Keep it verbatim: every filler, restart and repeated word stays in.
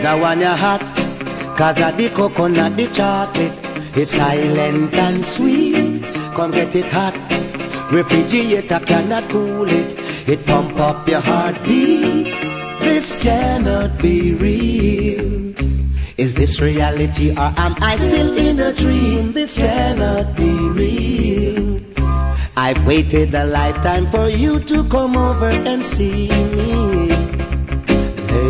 I want you hot, cause of the coconut, the chocolate. It's silent and sweet. Come get it hot. Refrigerator cannot cool it. It pump up your heartbeat. This cannot be real. Is this reality or am I still in a dream? This cannot be real. I've waited a lifetime for you to come over and see me.